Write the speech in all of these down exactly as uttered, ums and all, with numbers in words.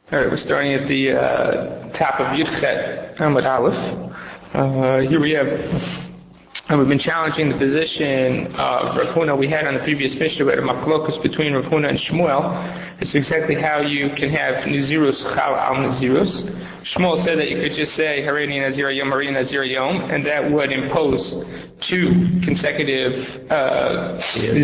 All right, we're starting at the uh, top of Yudchet Amud Aleph. Uh, here we have, and we've been challenging the position of Rav Huna we had on the previous Mishnah, where the machlokus between Rav Huna and Shmuel. It's exactly how you can have Nazirus Chal al Nazirus. Shmuel said that you could just say Hareini Nazir Yom, Hareini Nazir Yom, and that would impose two consecutive uh,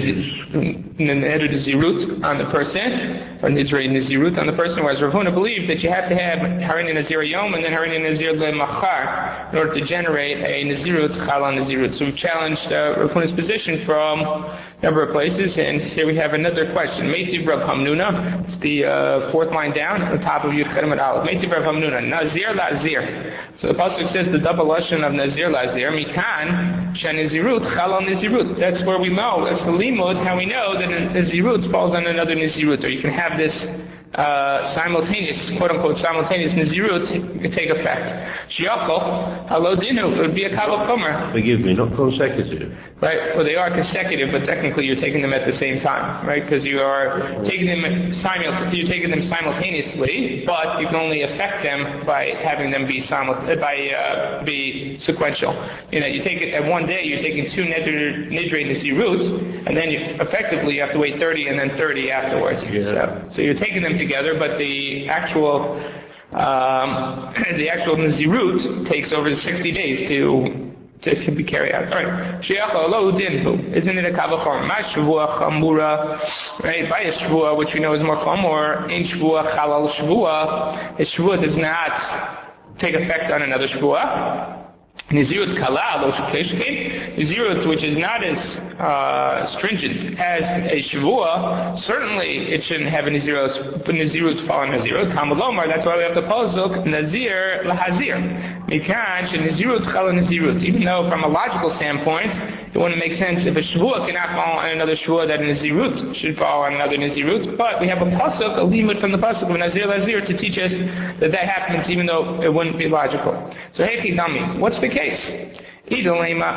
Neder Nazirut on the person, or Nidrei Nazirut on the person, whereas Rav Huna believed that you have to have Hareini Nazir Yom and then Hareini Nazir Le'machar in order to generate a Nazirut Chal al Nazirut. So we've challenged uh, Rav Huna's position from a number of places, and here we have another question. Meitiv Rav Hamnuna, it's the uh, fourth line down on the top of Yud Chet Amud Aleph. Meitiv Rav Hamnuna, Nazir Lazir. So the pasuk says the double lashon of Nazir Lazir, Mikan Shanizirut Chal al Nazirut. That's where we know, that's the limud, how we know that a Nazirut falls on another Nazirut, or you can have this Uh, simultaneous, quote-unquote, simultaneous Nazirut take effect. Shiakol, halo dinu, it would be a kabel chomer. Forgive me, not consecutive. Right, well they are consecutive, but technically you're taking them at the same time, right? Because you are taking them simul- you're taking them simultaneously, but you can only affect them by having them be simul- by uh, be sequential. You know, you take it at one day, you're taking two nidre Nazirut, and then you effectively you have to wait thirty and then thirty afterwards. Yeah. So, so you're taking them together, but the actual um, the actual Nazirut takes over sixty days to to be carried out. All right. Isn't it a kavachor? Ma shvua chamura, right? By a shvua, which we know is more chamor, in shvua chalal shvua. A shvua does not take effect on another shvua. Nizirut kala, Nizirut, which is not as uh, stringent as a shavua, certainly it shouldn't have a Nizirut, Nizirut fall on Nizirut. Kamalomar, that's why we have the pasuk Nazir lahazir. Mikan Nizirut chala Nizirut. Even though from a logical standpoint, it wouldn't make sense if a shavua cannot fall on another shavua, that a Nizirut should fall on another Nizirut. But we have a pasuk, a limud from the pasuk of Nazir lahazir to teach us that that happens, even though it wouldn't be logical. So hey Chidami, what's the case? If, if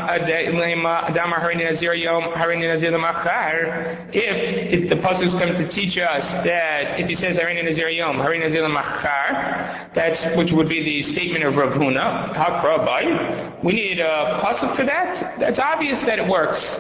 the pasuk is coming to teach us that if he says Hareini Nazir Yom, Hareini Nazir Machar, that's which would be the statement of Rav Huna. Hakrabai, we need a pasuk for that. That's obvious that it works.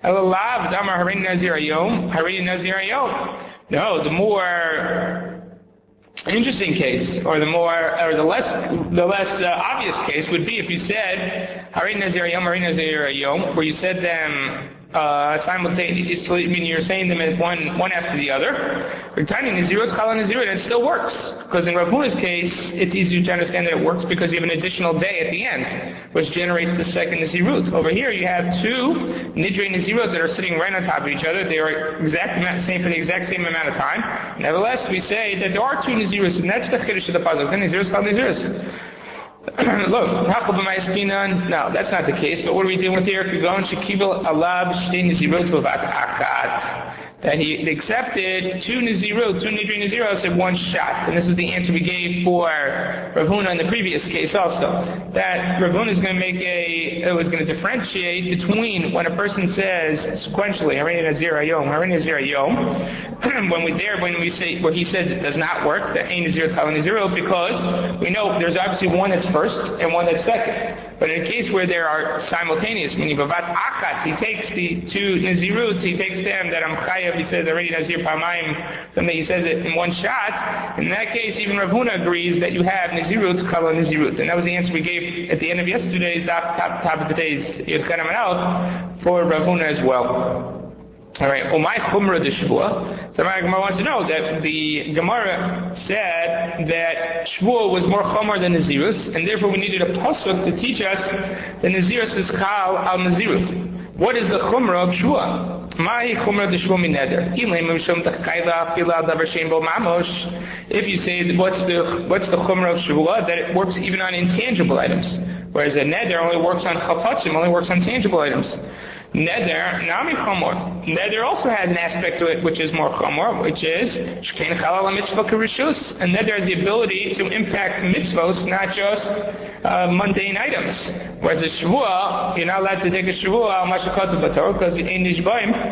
No, the more interesting case, or the more, or the less, the less uh, obvious case would be if you said Hareini Nazir Yom, Hareini Nazir Yom, where you said them uh, simultaneously, meaning you're saying them at one one after the other. Returning Nazirut, Chala Nazirut, and it still works. Because in Rav Huna's case, it's easier to understand that it works because you have an additional day at the end, which generates the second Nazirut. Over here, you have two Nidrei Nazirut that are sitting right on top of each other. They are exact amount, same for the exact same amount of time. Nevertheless, we say that there are two Nazirus, and that's the Chiddush of the puzzle. Then Nazirus called Nazirus. Look, no, that's not the case, but what are we dealing with here? That he accepted two Nazirut, two Nidrei Naziros in one shot. And this is the answer we gave for Rav Huna in the previous case also. That Rav Huna is going to make a, it was going to differentiate between when a person says sequentially, Hareini Nazir Yom, Hareini Nazir Yom, when we there, when we say, where he says it does not work, that Ein Nazir Chala Naziro, because we know there's obviously one that's first and one that's second. But in a case where there are simultaneous, meaning Bavat Akat, he takes the two Nazirut, he takes them, that I'm Chayav, he says already Nazir Pamayim, something he says it in one shot. In that case, even Rav Huna agrees that you have Nazirut, Kala Nazirut. And that was the answer we gave at the end of yesterday's, top, top, top of today's Yud Chet Amud Aleph for Rav Huna as well. Alright, Umay Chumra de Shvua. So the Gemara wants to know that the Gemara said that Shvua was more Chomer than Nazirus, and therefore we needed a pasuk to teach us that Nazirus is Chal al Nazirut. What is the Chumra of Shvua? If you say, what's the what's the Chumra of Shvua? That it works even on intangible items, whereas a Neder only works on Chafatzim, only works on tangible items. Neder, Nami Chomor. Neder also has an aspect to it which is more Chomor, which is Shkein Chalal Mitzvah Kerishus. And Neder has the ability to impact mitzvahs, not just uh, mundane items. Whereas a Shavua, you're not allowed to take a Shavua al Mashakot Bator because in Nishbaim,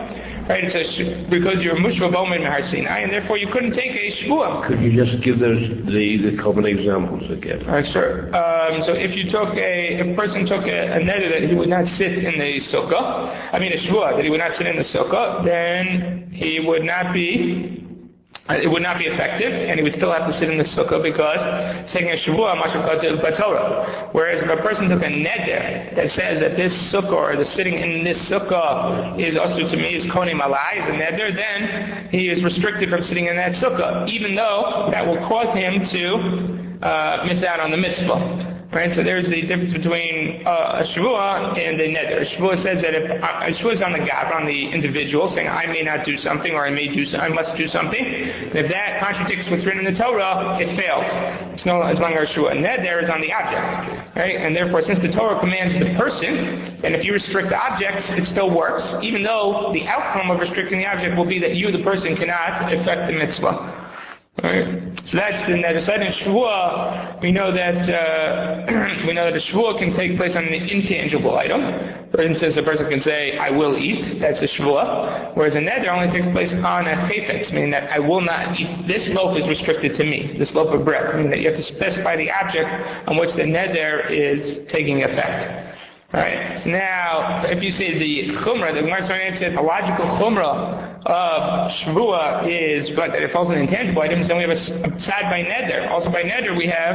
right? It says because you're mushva b'omen mehar Sinai, and therefore you couldn't take a shvuah. Could you just give those the the common examples again? All right, sure. Um, so if you took a, if a person took a, a neder that he would not sit in the sukkah, I mean a shvuah that he would not sit in the sukkah, then he would not be. It would not be effective, and he would still have to sit in the sukkah because taking a shavua mashakativ batorah. Whereas if a person took a neder that says that this sukkah or the sitting in this sukkah is also to me is koni malai is a neder, then he is restricted from sitting in that sukkah, even though that will cause him to uh, miss out on the mitzvah. Right, so there's the difference between uh, a shvuah and a neder. A shvuah says that if uh, a shvuah is on the gab, on the individual, saying I may not do something or I may do, I must do something. And if that contradicts what's written in the Torah, it fails. It's no longer a shvuah. Neder is on the object, right? And therefore, since the Torah commands the person, and if you restrict objects, it still works, even though the outcome of restricting the object will be that you, the person, cannot effect the mitzvah. Right. So that's the neder. So in shvuah, we know that uh, we know that a shvuah can take place on an intangible item. For instance, a person can say, "I will eat." That's a shvuah. Whereas a neder only takes place on a chayfetz, meaning that I will not eat. This loaf is restricted to me. This loaf of bread, meaning that you have to specify the object on which the neder is taking effect. Alright, so now, if you say the chumrah, the Gemara said the logical chumrah of shvuah is but that it falls on intangible items, then we have a, a side by neder. Also by neder we have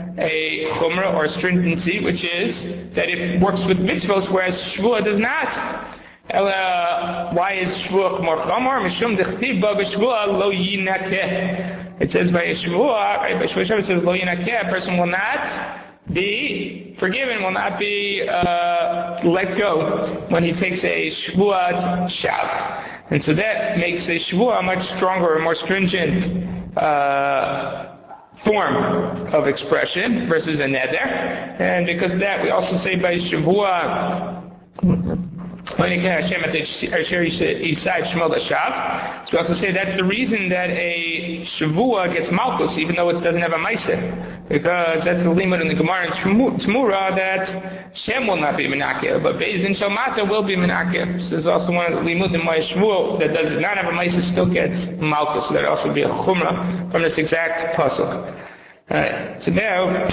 a chumrah or stringency, which is that it works with mitzvos, whereas shvuah does not. Ela, why is shvuah more chamor? Mishum dechtiv ba b'shvuah lo yinakeh. It says by a shvuah, right, by shvuah it says lo yinakeh, a person will not be forgiven, will not be uh, let go when he takes a shvuat shav. And so that makes a shvuah a much stronger and more stringent uh, form of expression versus a neder. And because of that, we also say by shvuah, so we also say that's the reason that a shavua gets malchus, even though it doesn't have a maaseh, because that's the limit in the Gemara in Tmura that Shem will not be menakeh, but Beis Din Shalmata will be menakeh. So there's also one of the limud in my shavua that does not have a maaseh still gets malchus. So that also be a chumrah from this exact pasuk. Alright, so now.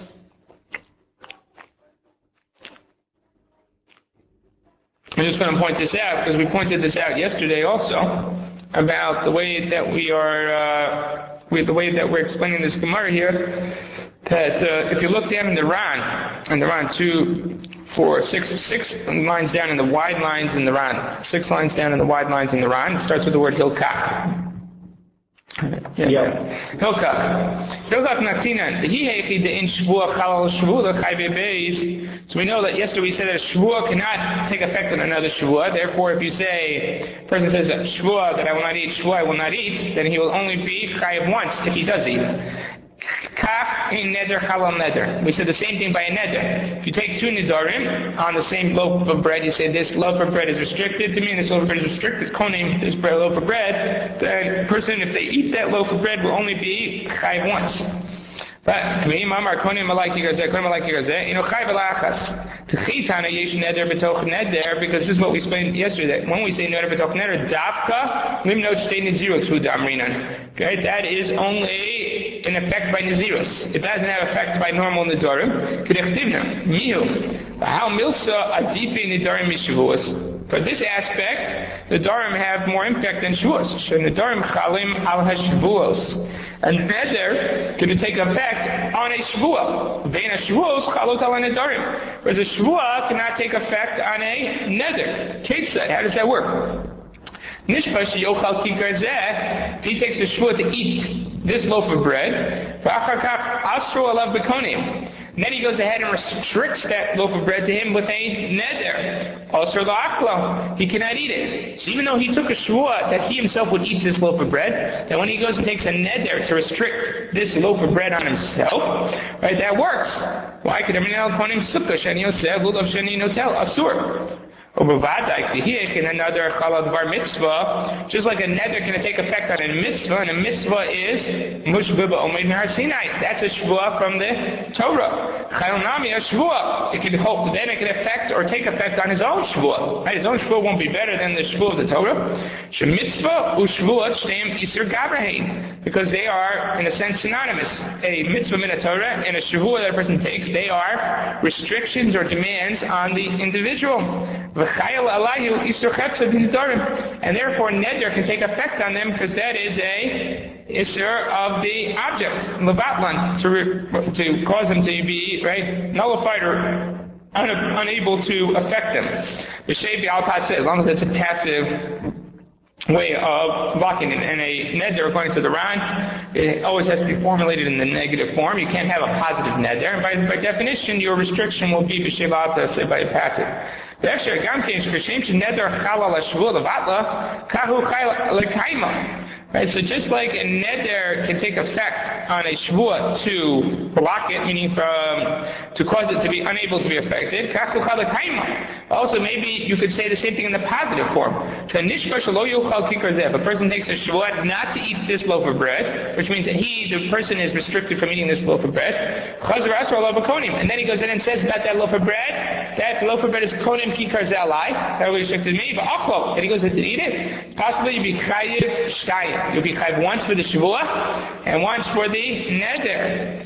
I'm just going to point this out because we pointed this out yesterday also about the way that we are, uh, we, the way that we're explaining this Gemara here. That uh, if you look down in the Ran, in the Ran two, four, six, six lines down in the wide lines in the Ran, six lines down in the wide lines in the Ran, it starts with the word hilkach. Yeah. yeah. Hilkach. Hilkach natinan. He heichi de in shvuah chalal shvuah chayve beis. So we know that yesterday we said that a shvuah cannot take effect on another shvuah. Therefore, if you say, a person says shvuah that I will not eat, shvuah I will not eat, then he will only be chayav once if he does eat. Kach in neder halal neder. We said the same thing by a neder. If you take two nedarim on the same loaf of bread, you say this loaf of bread is restricted to me, and this loaf of bread is restricted, konim, this bread, loaf of bread, the person, if they eat that loaf of bread, will only be chayav once. But you know, because this is what we explained yesterday. That when we say neder b'toch neder, dafka limnot shtei nizirot hu damrinan. Right? That is only in effect by nizirus. It doesn't have effect by normal nedarim. K'dechtivna mihu. How milsa adifi nedarim mishavuos. For this aspect, the darim have more impact than shuos. Nedarim chalim al hashvuos. And neder can take effect on a shvuah. Vein a shvuos chalot al nedarim. Whereas a shvuah cannot take effect on a neder. Ketzad, how does that work? Nishpash yochal kikar zeh. If he takes a shvuah to eat this loaf of bread, v'achar kach asru alav bekonim. And then he goes ahead and restricts that loaf of bread to him with a neder. Also la'aklo. He cannot eat it. So even though he took a shvuah that he himself would eat this loaf of bread, then when he goes and takes a neder to restrict this loaf of bread on himself, right, that works. Why could I mean al konim sukkah shani yoseh lulav shani notel asur? Another chalal dvar mitzvah, just like a neder can take effect on a mitzvah, and a mitzvah is mushba ba'omed Har Sinai. That's a shvuah from the Torah. Chayil nami a shvuah. It can hope then it can affect or take effect on his own shvuah. Right? His own shvuah won't be better than the shvuah of the Torah. Shemitzvah u'shvuah shteim isur gabrahin, because they are in a sense synonymous. A mitzvah min Torah and a shvuah that a person takes, they are restrictions or demands on the individual. And therefore neder can take effect on them because that is a isur of the object, levatlan, to re, to cause them to be right nullified or un, unable to affect them. As long as it's a passive way of blocking it. And a neder, according to the Ran, it always has to be formulated in the negative form. You can't have a positive neder. And by, by definition, your restriction will be b'shevata, by a passive. Right, so just like a neder can take effect on a shvuah to block it, meaning from to cause it to be unable to be affected, also maybe you could say the same thing in the positive form. If a person takes a shvuah not to eat this loaf of bread, which means that he, the person, is restricted from eating this loaf of bread, and then he goes in and says about that loaf of bread, that loaf of bread is konim kikar zelai, that will restricted me, but achlo, and he goes in to eat it, it's possible you'll be chayiv shtayim. You'll be chayiv once for the shvuah and once for the neder.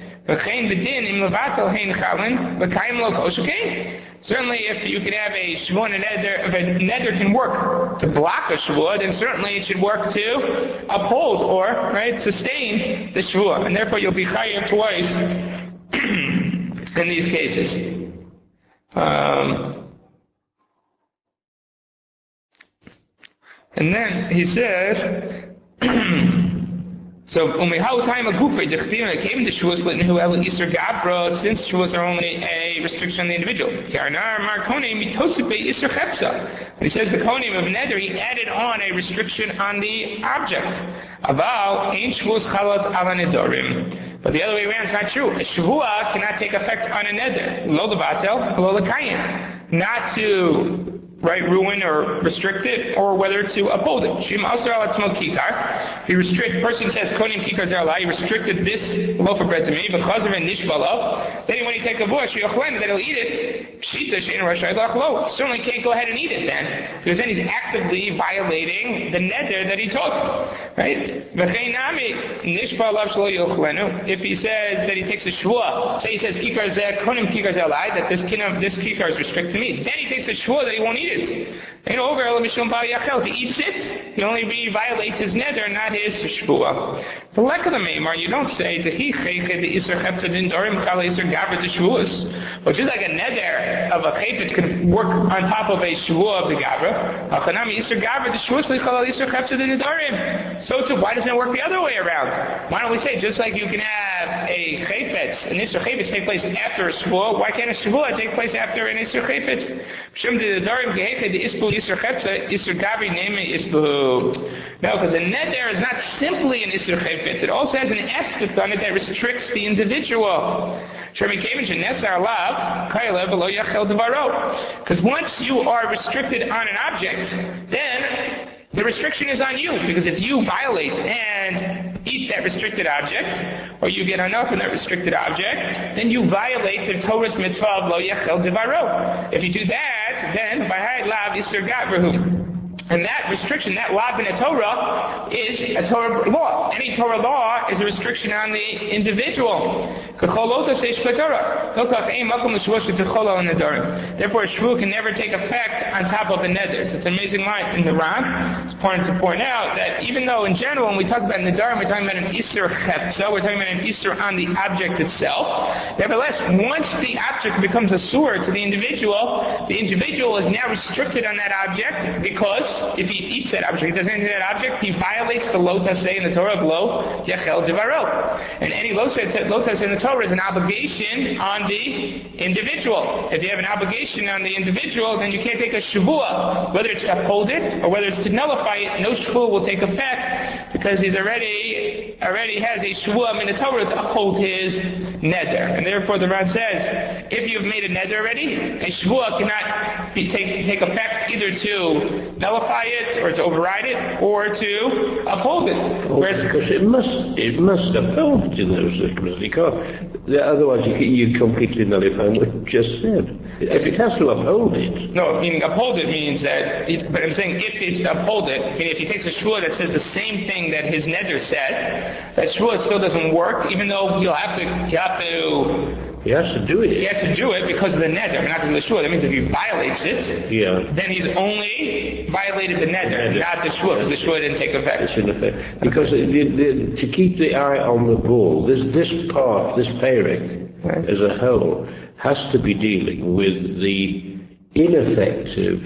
Certainly, if you can have a shvuah and a neder, if a neder can work to block a shvuah, then certainly it should work to uphold or right sustain the shvuah, and therefore you'll be chayiv twice in these cases. Um, and then he says. So, umihaw time a gufa, the chtina came to shvuas litn who el isur gabra, since shvuas are only a restriction on the individual. Yarnar markone mitosipe isur chepsa. He says the konim of neder, he added on a restriction on the object. Aval ain't shvuas chalat ala nedorim. But the other way around is not true. A shvuah cannot take effect on a neder. Lo levatel, lo lekayim. Not to right, ruin or restrict it, or whether to uphold it. Shim asar al atzmo kikar. If you restrict, person says konim kikar zeralai, he restricted this loaf of bread to me, because of a nishvalav. Then when you take a bush, that he'll eat it. Pshita shein rashai lachlo. Certainly can't go ahead and eat it then, because then he's actively violating the neder that he took. Right? V'chein nami nishvalav shlo yochlenu. If he says that he takes a shvuah, say he says kikar zer konim kikar zeralai, that this kinam this kikar is restricted to me. Then he takes a shvuah that he won't eat it. And over if he eats it, he only be violates his neder, not his shvuah. The lack of the memar, you don't say that he the isur chepzadin dorim chala isur gavra the shvuas. But just like a neder of a chepet could work on top of a shvuah of the gavra, achanami isur gavra the shvuas lichala isur chepzadin dorim. So too, why doesn't it work the other way around? Why don't we say just like you can have a chepet, an isur chepet take place after a shvuah, why can't a shvuah take place after an isur chepet? Shem the dorim. No, because a neder is not simply an isur chayfetz. It also has an aspect on it that restricts the individual. Because once you are restricted on an object, then the restriction is on you. Because if you violate and eat that restricted object, or you get enough in that restricted object, then you violate the Torah's mitzvah of lo yachel devaro. If you do that, then by lav isur gabrahu. And that restriction, that lav in a Torah, is a Torah law. Any Torah law is a restriction on the individual. Therefore, a shvuah can never take effect on top of the neders. It's an amazing line in the Ran. It's important to point out that even though in general, when we talk about nedarim, we're talking about an isur chepza, we're talking about an isur on the object itself. Nevertheless, once the object becomes a sur to the individual, the individual is now restricted on that object, because if he eats that object, he doesn't eat that object, he violates the lo taseh in the Torah of lo yachel devaro. And any lo taseh in the Torah is an obligation on the individual. If you have an obligation on the individual, then you can't take a shvuah, whether it's to uphold it or whether it's to nullify it. No shvuah will take effect because he's already already has a shvuah in the Torah to uphold his neder. And therefore the Ran says, if you've made a neder already, a shvuah cannot be take, take effect either to nullify it, or to override it, or to uphold it. Oh, Whereas, because it must, it must uphold in those circumstances. You can't, otherwise you, you completely nullify what you just said. If it has to uphold it. No, meaning uphold it means that, but I'm saying if it's to uphold it, meaning if he takes a shvuah that says the same thing that his neder said, that shvuah still doesn't work, even though he'll have to, he'll have to, He has to do it. He has to do it because of the neder, not because of the shvuah. That means if he violates it, yeah. then he's only violated the neder, neder. not the shvuah, because the shvuah didn't take effect. It's in effect. Because the, the, to keep the eye on the ball, this, this part, this pairing, right, as a whole, has to be dealing with the ineffective,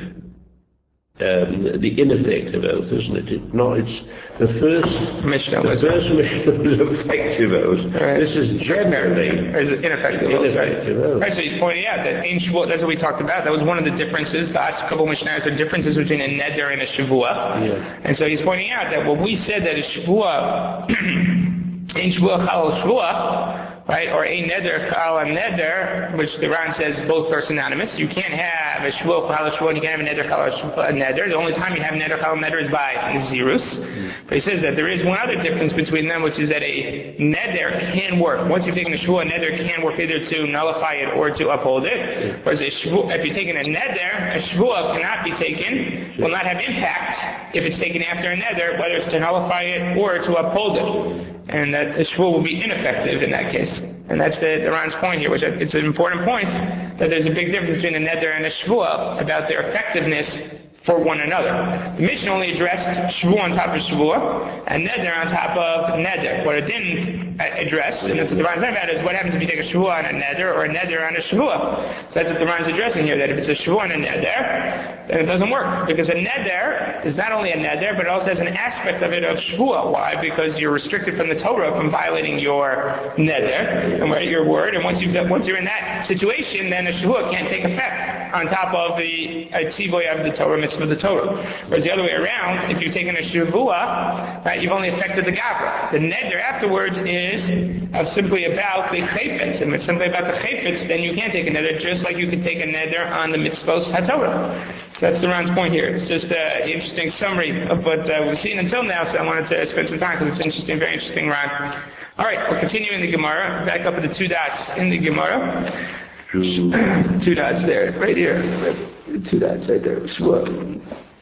um, the ineffective oath, isn't it? It not, it's the first Mishnah. The first Mishnah was effective oath. Right. This is generally is ineffective oath. Ineffective Right. oath. Right. So he's pointing out that in shvuah, that's what we talked about. That was one of the differences. The last couple of Mishnahs are differences between a neder and a shavua. Yeah. And so he's pointing out that what we said that a shavua, in shvuah chalal shvuah, right, or a neder kal a neder, which the Ran says both are synonymous. You can't have a shvuah kal a shvuah, and you can't have a neder kal a neder. The only time you have neder kal a neder is by zirus. Mm. But he says that there is one other difference between them, which is that a neder can work. Once you've taken a shvuah, a neder can work either to nullify it or to uphold it. Whereas a shvuah, if you're taking a neder, a shvuah cannot be taken, will not have impact if it's taken after a neder, whether it's to nullify it or to uphold it. And that a shvuah will be ineffective in that case. And that's the, the Ran's point here, which it's an important point, that there's a big difference between a neder and a shvuah about their effectiveness for one another. The Mishnah only addressed shvuah on top of shvuah, and neder on top of neder. What it didn't address, and that's what the Ran's talking about, is what happens if you take a shvuah on a neder, or a neder on a shvuah. So that's what the Ran's addressing here, that if it's a shvuah on a neder, then it doesn't work. Because a neder is not only a neder, but it also has an aspect of it of shvuah. Why? Because you're restricted from the Torah from violating your neder, and your word, and once, you once you're in that situation, then a shvuah can't take effect on top of the tzivoy of the Torah, mitzvah of the Torah. Whereas the other way around, if you've taken a shvuah, right, you've only affected the gavra. The neder afterwards is uh, simply about the chayfetz, and if it's simply about the chayfetz, then you can't take a neder, just like you could take a neder on the mitzvos haTorah. So that's the Ran's point here. It's just an interesting summary of what uh, we've seen until now, so I wanted to spend some time because it's interesting, very interesting, Ran. All right, we'll continue in the Gemara. Back up at the two dots in the Gemara. Two dots there, right here. Two dots right there. Shvuah.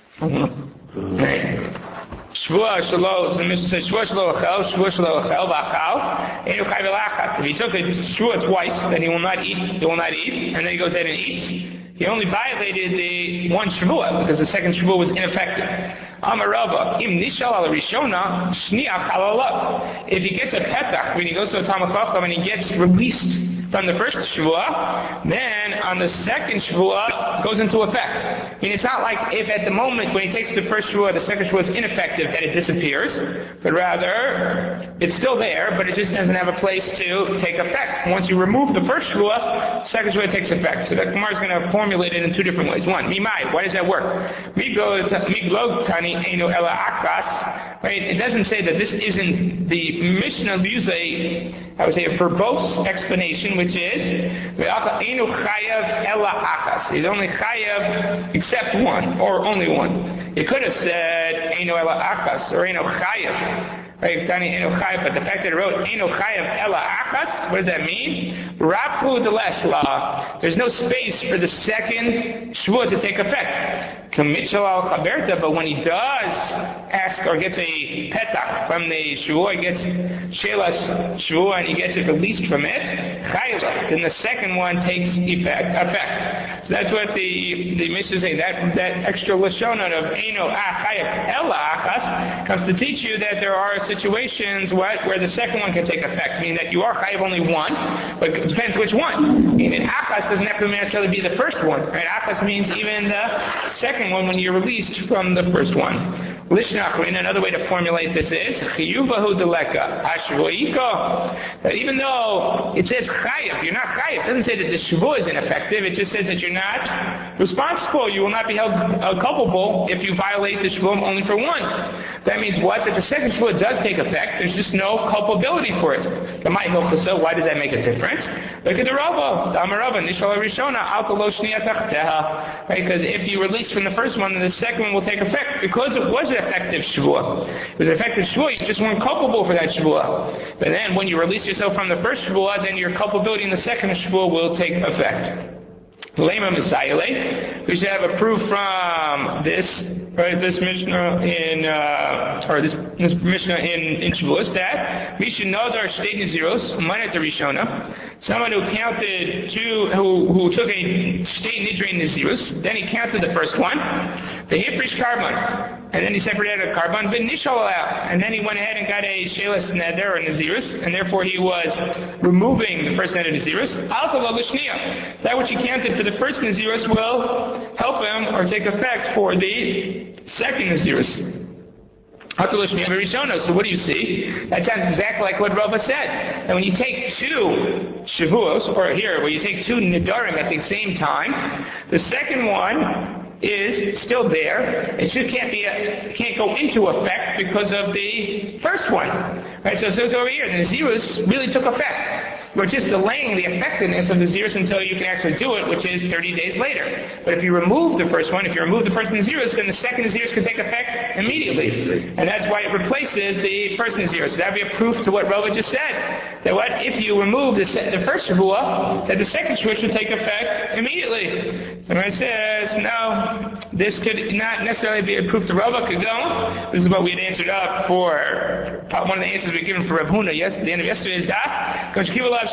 Mm-hmm. Right. Shvuah shelo. The Mishnah says Shvuah shelo achel, Shvuah shelo achel v'achal. Einu chai v'lachat. If he took a shvuah twice, then he will not eat. He will not eat, and then he goes ahead and eats. He only violated the one shvuah because the second shvuah was ineffective. Amar Rava, im nishal al rishona shniach al. If he gets a petach, when he goes to a Talmud Chacham and he gets released from the first shvuah, then on the second shvuah goes into effect. I mean, it's not like if at the moment when he takes the first shvuah, the second shvuah is ineffective, that it disappears, but rather it's still there, but it just doesn't have a place to take effect. Once you remove the first shvuah, second shvuah takes effect. So that Gemara is going to formulate it in two different ways. One, mimai, why does that work? Miglog tani einu ela akras. Right? It doesn't say that this isn't the Mishnah uses a, I would say, a verbose explanation, which is einu chayav ela akas. He's only chayav except one, or only one. It could have said einu ela akas or einu chayav. Right, but the fact that it wrote Eino Chayav Ela Akas, what does that mean? Rafu Deleshla. There's no space for the second shvuah to take effect. Kamichal al Chaberta, but when he does ask or gets a petach from the shvuah, he gets Shelas shvuah and he gets it released from it, Chayav, then the second one takes effect. effect. So that's what the the Mishnah is saying. That that extra lashonot of Eino Chayav Ela Akas comes to teach you that there are situations what, where the second one can take effect, meaning that you are chayav only one, but it depends which one. Meaning akas doesn't have to necessarily be the first one, right? Akas means even the second one when you're released from the first one. Lishnachrin, another way to formulate this is chiyuvahu deleka ashvoika. That even though it says chayav, you're not chayav. It doesn't say that the shvuah is ineffective. It just says that you're not responsible. You will not be held uh, culpable if you violate the shvuah only for one. That means what? That the second shvua does take effect. There's just no culpability for it. So why does that make a difference? Look at the Rava. Right? Because if you release from the first one, then the second one will take effect because it was an effective shvua. It was an effective shvua. You just weren't culpable for that shvua. But then when you release yourself from the first shvua, then your culpability in the second shvua will take effect. Lema Messiah. We should have a proof from this, right? This Mishnah in, uh, or this, this Mishnah in in Shavuos that we should know there are state naziros, minus a rishona. Someone who counted two, who who took a state nidre nazirus, then he counted the first one, the hifrish carbon, and then he separated a carbon, but nishal out, and then he went ahead and got a shelas neder or nazirus, and therefore he was removing the first neder nazirus. Alcohol lishnia. That which he counted for the first nazirus will help him or take effect for the second nazirus. So what do you see? That sounds exactly like what Rava said. And when you take two shavuos, or here, where you take two nidarim at the same time, the second one is still there. It just can't be, a, can't go into effect because of the first one. Right? So, so it's over here. The nazirus really took effect. We're just delaying the effectiveness of the nazirus until you can actually do it, which is thirty days later. But if you remove the first one, if you remove the first nazirus, then the second nazirus can take effect immediately. And that's why it replaces the first nazirus. So that would be a proof to what Rava just said. That what if you remove the, the first shavua, that the second shavua should take effect immediately. So it says, no, this could not necessarily be a proof to Rava could go. This is what we had answered up for, one of the answers we had given for Rav Huna yesterday, the end of yesterday's daf. No,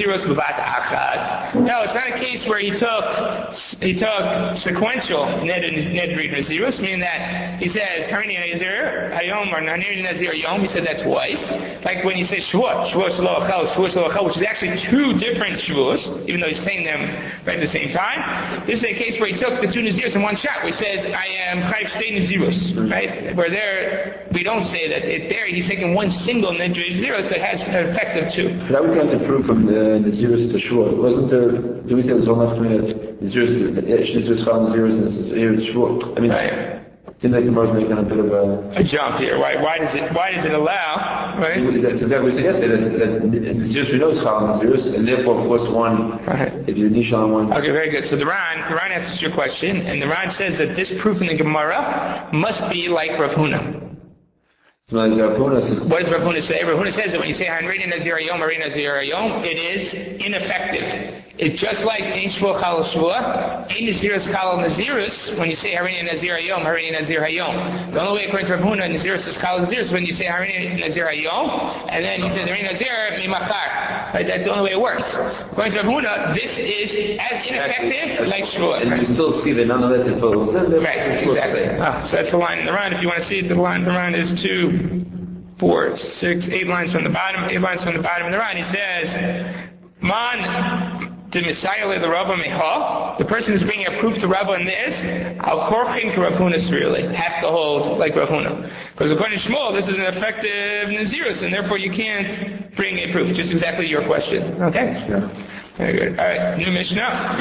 it's not a case where he took he took sequential nedri nazirus, meaning that he says Harini Nazir Hayom or Harini Nazir Yom. He said that twice. Like when you say Shavuot, Shavuot Shalochel, Shavuot Shalochel, which is actually two different Shavuos, even though he's saying them right at the same time. This is a case where he took the two nazirus in one shot. Where he says I am Chayv Shtei Nazirus, right? Where there we don't say that. It, there he's taking one single nedri nazirus that has an effect of two. That we can't improve from the Nazirus to Shavuot. Wasn't there, do we say there's one left between it? Nazirus, Nazirus, Nazirus, and Shavuot? I mean, right. It seems like the Gemara is making a bit of a... A jump here. Why, why does it, why does it allow, right? That's exactly what we said yesterday, that, that Nazirus we know is Chal Nazirus, and therefore, of course, one, right. If you're Nishal on one... Okay, very good. So the Ran, the Ran answers your question, and the Ran says that this proof in the Gemara must be like Rav Huna. What does Rav Huna say? Rav Huna says that when you say Harini Nazir Yom, Harini Nazir Yom, it is ineffective. It's just like Ein Shvuah Chal Shvuah, Ein Nazirus Chal Nazirus, when you say Harini Nazir Yom, Harini Nazir Yom. The only way according to Rav Huna, Nazirus is Chal Nazirus when you say Harini Nazir Yom, and then he says Harini Nazir Mimachar. Right? That's the only way it works. According to Rav Huna, this is as ineffective like Shvuah. And you still see that nonetheless it follows. Right, exactly. Ah, so that's the line in the Ran. If you want to see it, the line the Ran is two, four, six, eight lines from the bottom, eight lines from the bottom of the Ran. He says, Man the Messiah the Rabba Meha, the person who's bringing a proof to Rabba in this, Al Korchin to Rav Huna really has to hold like Rav Huna. Because according to Shmuel, this is an effective Nazirus, and therefore you can't bring a proof. Just exactly your question. Okay? Yeah. Very good. All right, new Mishnah.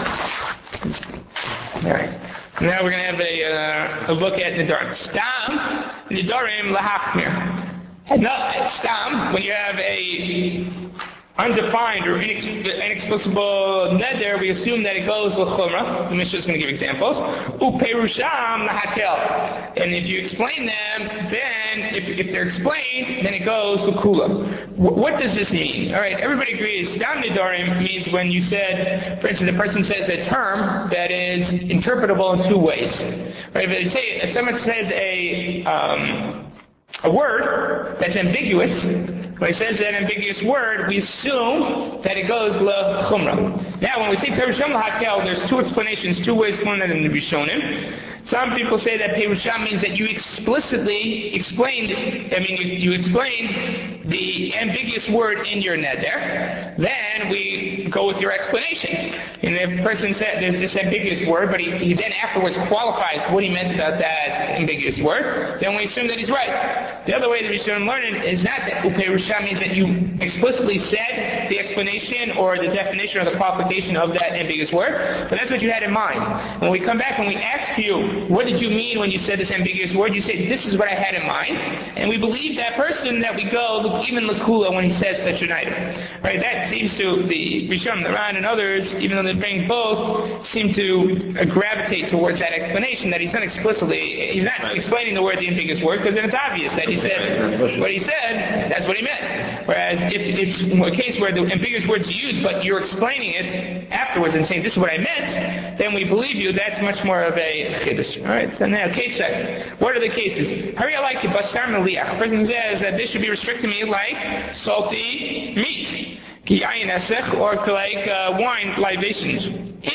All right. Now we're going to have a, uh, a look at Nidarim. Stam, Nidarim Lahachmir. No, Stam, when you have a undefined or inex- inexplicable neder, we assume that it goes with chumrah. The Mishnah is going to give examples. Uperusham lahakel. And if you explain them, then if, if they're explained, then it goes with kula. W- what does this mean? All right, everybody agrees. Stam nidarim means when you said, for instance, a person says a term that is interpretable in two ways. Right? If they say, if someone says a um, a word that's ambiguous, when it says that ambiguous word, we assume that it goes le chumrah. Now, when we say perusham lahakel, there's two explanations, two ways to learn that in the Rishonim. Some people say that perusham means that you explicitly explained, I mean, you, you explained the ambiguous word in your neder, then we go with your explanation. And if a person said there's this ambiguous word, but he, he then afterwards qualifies what he meant about that ambiguous word, then we assume that he's right. The other way that we should learn it is not that uperusha means that you explicitly said the explanation or the definition or the qualification of that ambiguous word, but that's what you had in mind. When we come back and we ask you, what did you mean when you said this ambiguous word? You say, this is what I had in mind, and we believe that person that we go, even Lakula, when he says such an item. Right? That seems to, the Rishon, the Ran, and others, even though they bring both, seem to uh, gravitate towards that explanation, that he's not explicitly, he's not explaining the word, the ambiguous word, because then it's obvious that he said what he said, that's what he meant. Whereas if it's a case where the ambiguous word's used, but you're explaining it afterwards and saying, this is what I meant, then we believe you, that's much more of a chiddush. Alright, so now, Ketzad, what are the cases? Hari like basar meliach. A person says that this should be restricted to me like salty meat, ki yayin esech, or like uh, wine libations.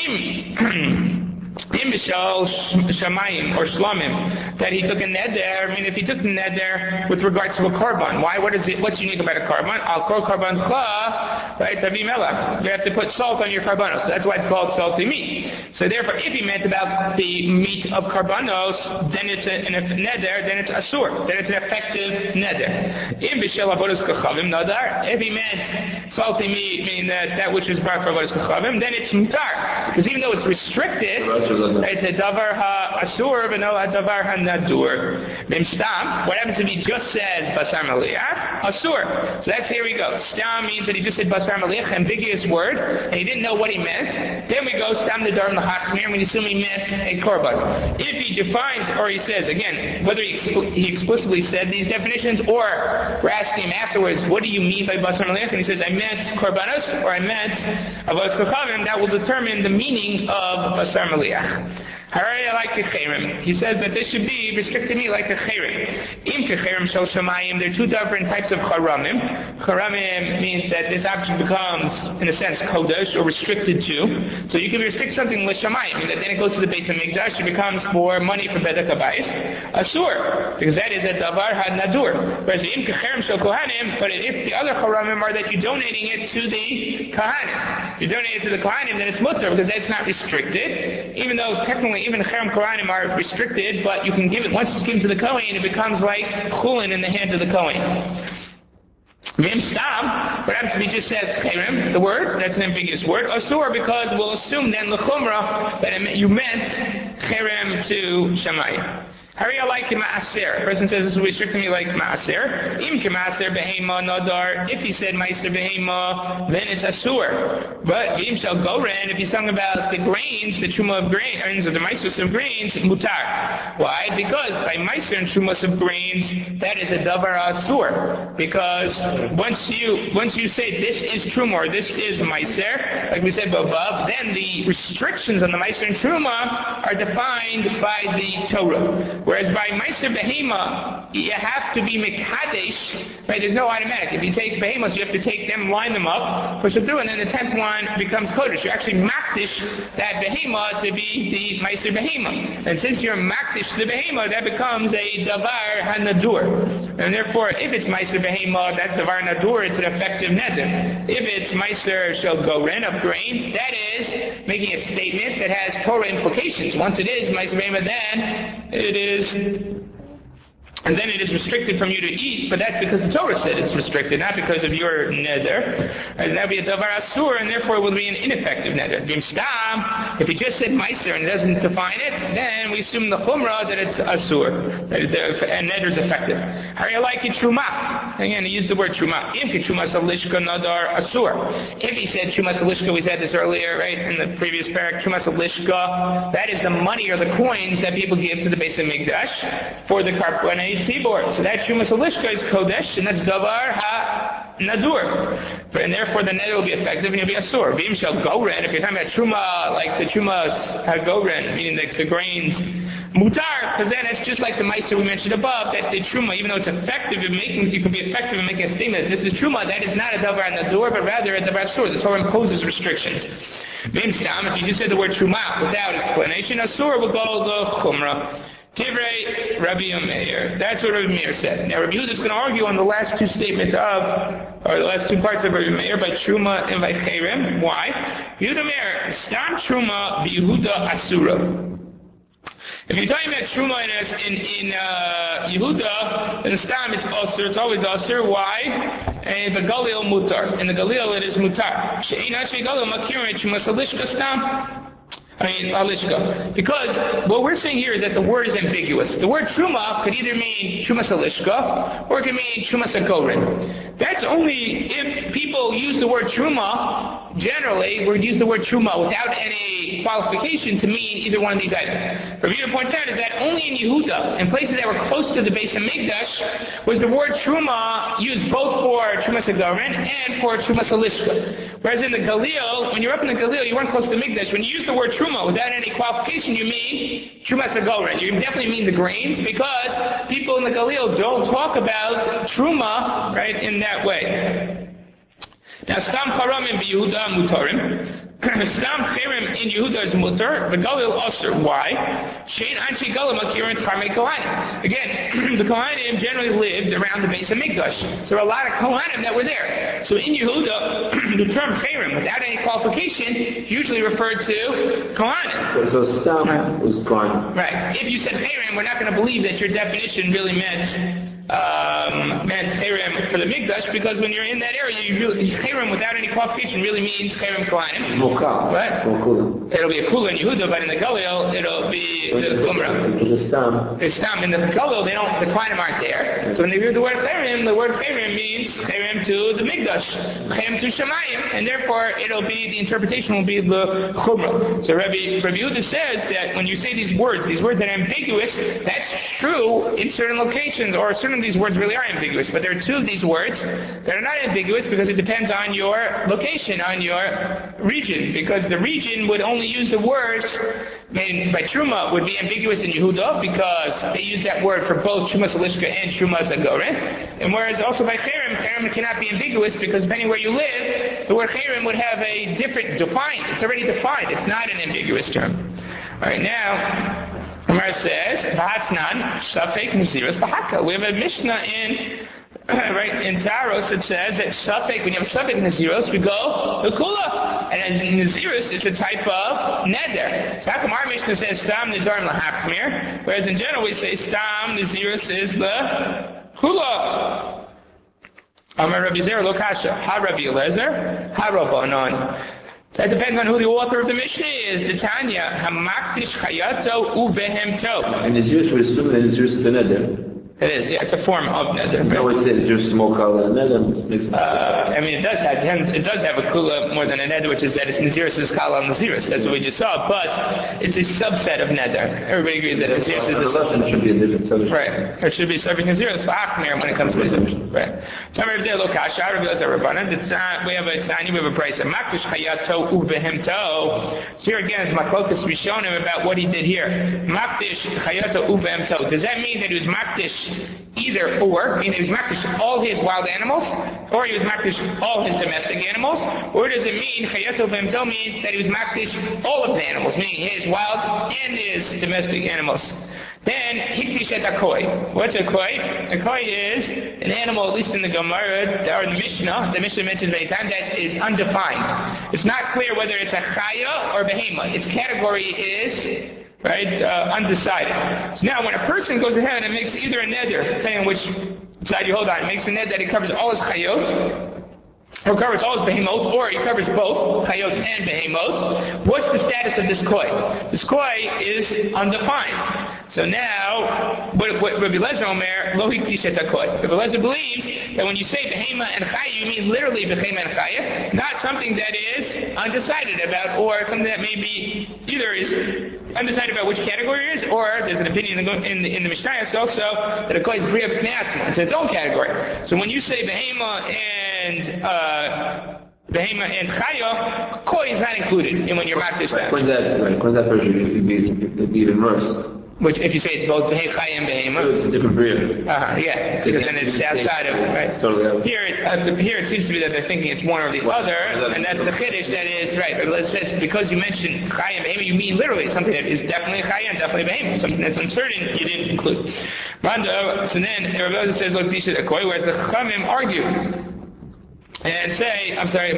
Im. Im b'shal shamayim or shlamim, that he took a neder. I mean, if he took the neder with regards to a korban, why? What is it? What's unique about a korban? Al kol korban cha, right? Tavi melach. You have to put salt on your karbanos. So that's why it's called salty meat. So therefore, if he meant about the meat of karbanos, then it's a, an neder. Then it's asur. Then it's an effective neder. Im b'shal avodas kachavim nadar. If he meant salty meat, meaning that that which is brought for avodas kachavim, then it's mutar. Because even though it's restricted, it's a davar ha-asur, but no a davar ha-nadur. Then stam, what happens if he just says basar maliach? Asur. So that's, here we go. Stam means that he just said basar maliach, ambiguous word, and he didn't know what he meant. Then we go stam the darm l'chachmir, and we assume he meant a korban. If he defines, or he says, again, whether he, expl- he explicitly said these definitions, or we're asking him afterwards, what do you mean by basar maliach? And he says, I meant korbanos, or I meant avodas kachavim, that will determine the meaning of basar maliach. Haraya like a cherem. He says that this should be restricted to me like a cherem. Im kecherem shel shamayim. There are two different types of charamim. Charamim means that this object becomes, in a sense, kodesh or restricted to. So you can restrict something l'shamayim, that then it goes to the base of mikdash. It becomes for money for bedek habayis. Asur, because that is a davar ha-nadur. Whereas im kecherem shel kohanim. But if the other charamim are that you're donating it to the kohanim, if you're donating it to the kohanim, then it's mutter because that's not restricted. Even though technically even Cherem Kohanim are restricted, but you can give it, once it's given to the Kohen, it becomes like chulin in the hands of the Kohen. Mim stam, what happens if he just says cherem, the word, that's an ambiguous word, asur, because we'll assume then l'chumra that it, you meant cherem to Shamayim. Hari like ma'aser. A person says this will restrict to me like ma'aser. Im k'ma'aser behema nadar. If he said ma'aser behema, then it's asur. But im shall goren. If he's talking about the grains, the truma of grains, or the ma'aser of grains, mutar. Why? Because by ma'aser and trumas of grains, that is a davar asur. Because once you once you say this is truma or this is ma'aser, like we said above, then the restrictions on the ma'aser and truma are defined by the Torah. Whereas by Meiser Behema, you have to be Mekadesh, right? There's no automatic. If you take Behemos, you have to take them, line them up, push them through, and then the tenth one becomes Kodesh. You're actually Makdish that Behema to be the Meiser Behema. And since you're Makdish the Behema, that becomes a Davar HaNadur. And therefore, if it's Meiser Behema, that's Davar Nadur, it's an effective Neder. If it's Meiser Shel Goren of grains, that is making a statement that has Torah implications. Once it is Meiser Behema, then it is Is, and then it is restricted from you to eat, but that's because the Torah said it's restricted, not because of your neder. And that would be a davar asur, and therefore it will be an ineffective neder. If he just said meiser and doesn't define it, then we assume the chumrah that it's asur, that the and neder is effective. How do you like it truma? Again, he used the word truma. Im truma salishka nadar asur. If he said truma salishka, we said this earlier, right, in the previous parak, truma salishka, that is the money or the coins that people give to the base of Mikdash for the karbanei tzibor. So that truma salishka is kodesh, and that's davar ha nadur, and therefore the neder will be effective and you'll be asur. V'im shall goren. If you're talking about truma, like the trumas ha goren, meaning the, the grains, mutar, because then it's just like the meiser we mentioned above, that the truma, even though it's effective in making, you can be effective in making a statement that this is truma, that is not a davar nadur, but rather a davar asur. The Torah imposes restrictions. V'im stam, if you just said the word truma without explanation, asur will go the chumrah. Divrei Rabbi Meir. That's what Rabbi Meir said. Now Rabbi Yehuda is going to argue on the last two statements of, or the last two parts of Rabbi Meir by Truma and by Cherem. Why? Yehuda Meir, Stam Truma b'Yehuda Asura. If you're talking about Truma in, in, in uh, Yehuda, then Stam it's Asur, it's always Asur. Why? And the Galil Mutar. In the Galil it is Mutar. She'ina She'galil Makirin Truma Salishka Stam. I mean, Alishka. Because what we're saying here is that the word is ambiguous. The word Truma could either mean Truma Salishka or it could mean Truma Sakorin. That's only if people use the word Truma, generally, we use the word Truma without any qualification to mean either one of these items. Rabbi Yehuda points out is that only in Yehuda, in places that were close to the base of Mikdash, was the word Truma used both for Truma Sakorin and for Truma Salishka. Whereas in the Galil, when you're up in the Galil, you weren't close to the Mikdash. When you use the word Truma without any qualification, you mean Truma Sagorin. You definitely mean the grains because people in the Galil don't talk about Truma, right, in that way. Now, Stam Charamim b'Yehuda Mutarim. Stam Cherem in Yehuda is Mutar, the Galil Asur. Why? Shein Anshi Galil Makirin Tcharmei Kohanim. Again, the Kohanim generally lived around the base of Mikdash. So there were a lot of Kohanim that were there. So in Yehuda, the term Cherem, without any qualification, usually referred to Kohanim. So Stam was Kohanim. Right. If you said Cherem, we're not going to believe that your definition really meant Um, meant Cherem for the Mikdash, because when you're in that area, you really, Cherem without any qualification really means Cherem Kohanim. Mokah. Right? Mokah. It'll be a Kula in Yehuda, but in the Galil, it'll be the Kumra. The Stam. The Stam. In the Galil, they don't, the Kohanim aren't there. So when they hear the word Cherem, the word Cherem means Cherem to the Mikdash, Cherem to Shemayim, and therefore it'll be, the interpretation will be the Kumra. So Rabbi, Rabbi Yehuda says that when you say these words, these words that are ambiguous, that's true in certain locations, or certain of these words really are ambiguous, but there are two of these words that are not ambiguous because it depends on your location, on your region, because the region would only use the words, I mean, by Truma would be ambiguous in Yehuda because they use that word for both Truma Salishka and Truma Zagoren, and whereas also by Cherem, Cherem cannot be ambiguous because depending where you live, the word Cherem would have a different defined, it's already defined, it's not an ambiguous term. Alright, now, Umar says, "V'hatnan Safek Naziros B'Haka." We have a Mishnah in right in Taros that says that Safek, when you have Safek Naziros, we go the Kula, and as Naziros is a type of neder. So how come our Mishnah says Stam Nedarim L'Hakmir, whereas in general we say Stam Naziros is the Kula? Amar Rabbi Zer Lo Kasha, Ha Rabbi Eliezer, Ha Rabbanon. That depends on who the author of the Mishnah is. The Tanya, Hamaktish Chayato Uvehemto. And Naziris, we assume that Naziris is a neder. It is, yeah, it's a form of neder. No, it's Naziris Mokah and neder. Uh, I mean, it does have it does have a kula more than a neder, which is that it's Naziris is kala Naziris. That's what we just saw, but it's a subset of neder. Everybody agrees that Naziris is a subset. It should be a different subject. Right. It should be subject Naziris for Achmir when it comes to this. Right. So we have a Tzani, we have a price of Makdish Chayato Uvehemto. So here again is Maklokas Rishonim about what he did here. Makdish Chayato Uvehemto. Does that mean that he was Makdish either or, meaning he was makdish all his wild animals, or he was makdish all his domestic animals, or does it mean chayato b'emto means that he was makdish all of the animals, meaning his wild and his domestic animals? Then hikdish et akoi. What's a koi? A koi is an animal, at least in the Gemara or in the Mishnah. The Mishnah mentions many times that is undefined. It's not clear whether it's a chaya or behema. Its category is right, uh, undecided. So now when a person goes ahead and makes either a neder, depending on which side you hold on, makes a neder that he covers all his chayot, or covers all his behemot, or he covers both chayot and behemot, what's the status of this koi? This koi is undefined. So now, what, what Rabbi Lezer Omer, lo hikdish et hakoi. Rabbi Lezer believes that when you say behema and chaya, you mean literally behema and chaya, not something that is undecided about, or something that may be either is undecided about which category it is, or there's an opinion in the, in the, in the Mishnah also that a koi is bria b'knei atzma. It's its own category. So when you say behema and uh, behema and chaya, koi is not included in when you're makdish that. According to that, right, according to that version, it would be, it would be even worse. Which, if you say it's both Behei Chai and Behema, it's a different breed. Uh-huh, yeah, because then it's outside of, right? Totally here, it, uh, here it seems to be that they're thinking it's one or the other, and that's the Kiddush that is, right, but it says, because you mentioned Chai and Behema, you mean literally something that is definitely Chai and definitely Behema, something that's uncertain, you didn't include. Randa, so then, Rav Elazar says, look, Disha Akoi, whereas the Chachamim argue, and say, I'm sorry, it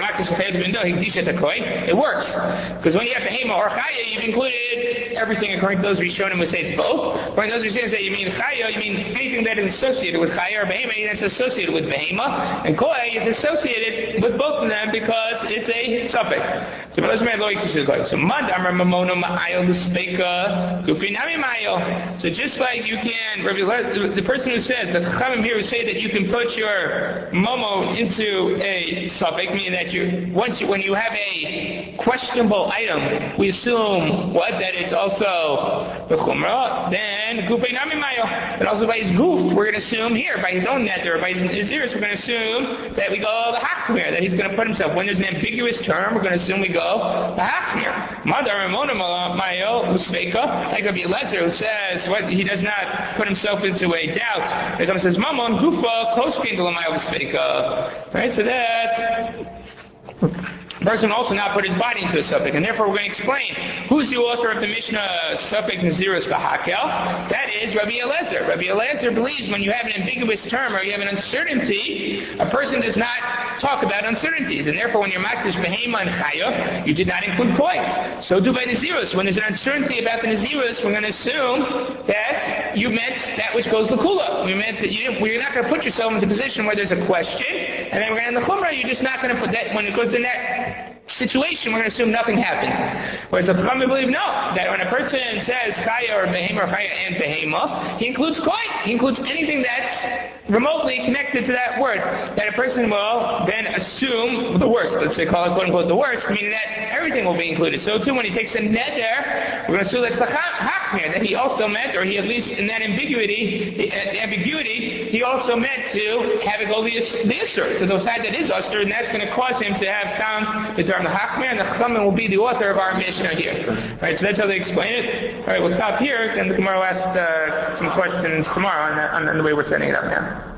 works. Because when you have Behema or Chaya, you've included everything according to those Rishonim who say it's both. According to those Rishonim say you mean Chaya, you mean anything that is associated with Chaya or Behema, that's associated with Behema. And Koi is associated with both of them because it's a suffix. So let's make it So Mad Amar Mamono Ma'ayel L'Speika Gupinami Ma'ayel. So just like you can, the person who says, the Chachamim here who say that you can put your Momo into a A suffix, meaning that you once you, when you have a questionable item, we assume what that it's also the chumrah. Then gufei nami mayo, but also by his goof, we're going to assume here by his own nether, by his iris, we're going to assume that we go the hakmir, that he's going to put himself. When there's an ambiguous term, we're going to assume we go the hakmir. Madar ramona mayo usveka, like Rabbi Elazar who says what he does not put himself into a doubt. It comes says mamon gufa koskin de mayo usveka. Right, so that that person also not put his body into a suffix, and therefore we're going to explain who's the author of the Mishnah suffix Nazirus Bahakel. That is Rabbi Elazar. Rabbi Elazar believes when you have an ambiguous term or you have an uncertainty, a person does not talk about uncertainties, and therefore when you're makdish Behema and Chaya, you did not include Koi. So do by Nazirus. When there's an uncertainty about the Nazirus, we're going to assume that you meant that which goes Lakula. We meant that you didn't, you're not going to put yourself into a position where there's a question, and then we're going to in the Chumrah, you're just not going to put that, when it goes in that situation, we're going to assume nothing happened. Whereas the Chachamim believe no, that when a person says Chaya or Behema or Chaya and Behema, he includes Koi. He includes anything that's remotely connected to that word. That a person will then assume the worst. Let's say call it quote unquote the worst, meaning that everything will be included. So too, when he takes a neder, we're going to assume that's the Hakmir, that he also meant, or he at least in that ambiguity, the, uh, the ambiguity, he also meant to have it go the, the Isser, to the side that is Isser, and that's going to cause him to have sound the term the Hakmir, and the Chachamim will be the author of our Mishnah here. Right, so that's how they explain it. Alright, we'll stop here, then the Gemara will ask uh, some questions tomorrow on the, on the way we're setting it up now.